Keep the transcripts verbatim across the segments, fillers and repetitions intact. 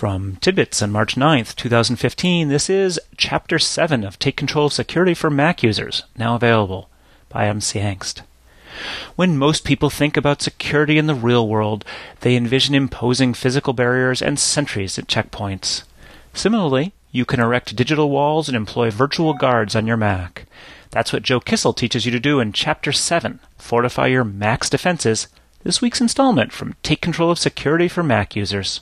From Tidbits on March ninth, twenty fifteen, this is Chapter seven of Take Control of Security for Mac Users, now available by M C Angst. When most people think about security in the real world, they envision imposing physical barriers and sentries at checkpoints. Similarly, you can erect digital walls and employ virtual guards on your Mac. That's what Joe Kissel teaches you to do in Chapter seven, Fortify Your Mac's Defenses, this week's installment from Take Control of Security for Mac Users.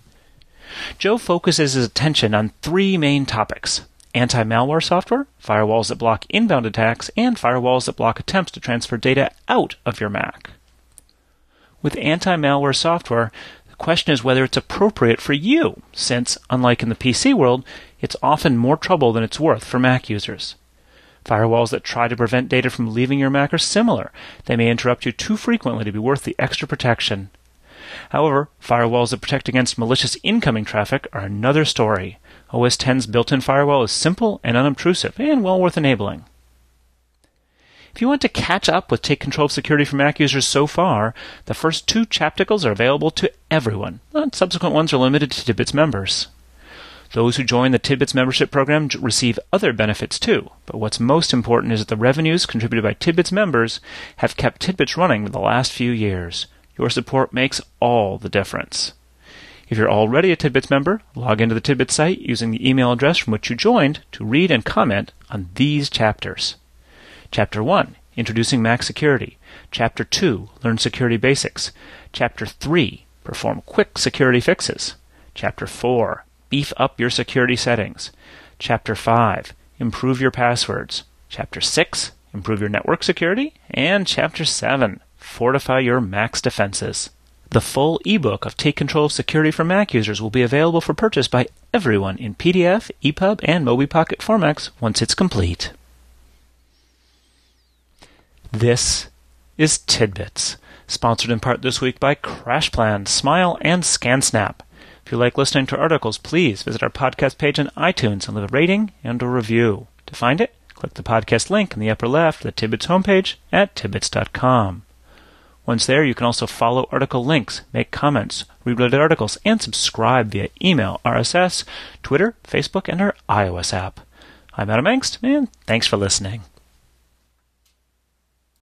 Joe focuses his attention on three main topics: anti-malware software, firewalls that block inbound attacks, and firewalls that block attempts to transfer data out of your Mac. With anti-malware software, the question is whether it's appropriate for you, since, unlike in the P C world, it's often more trouble than it's worth for Mac users. Firewalls that try to prevent data from leaving your Mac are similar. They may interrupt you too frequently to be worth the extra protection. However, firewalls that protect against malicious incoming traffic are another story. O S ten's built-in firewall is simple and unobtrusive, and well worth enabling. If you want to catch up with Take Control of Security for Mac users so far, the first two chapticles are available to everyone, and subsequent ones are limited to Tidbits members. Those who join the Tidbits membership program receive other benefits too, but what's most important is that the revenues contributed by Tidbits members have kept Tidbits running for the last few years. Your support makes all the difference. If you're already a Tidbits member, log into the Tidbits site using the email address from which you joined to read and comment on these chapters. Chapter one, Introducing Mac Security. Chapter two, Learn Security Basics. Chapter three, Perform Quick Security Fixes. Chapter four, Beef Up Your Security Settings. Chapter five, Improve Your Passwords. Chapter six, Improve Your Network Security. And Chapter seven, Fortify Your Mac's Defenses. The full ebook of Take Control of Security for Mac users will be available for purchase by everyone in P D F, E P U B, and MobiPocket formats once it's complete. This is Tidbits, sponsored in part this week by CrashPlan, Smile, and ScanSnap. If you like listening to articles, please visit our podcast page on iTunes and leave a rating and a review. To find it, click the podcast link in the upper left of the Tidbits homepage at tidbits dot com. Once there, you can also follow article links, make comments, read related articles, and subscribe via email, R S S, Twitter, Facebook, and our iOS app. I'm Adam Angst, and thanks for listening.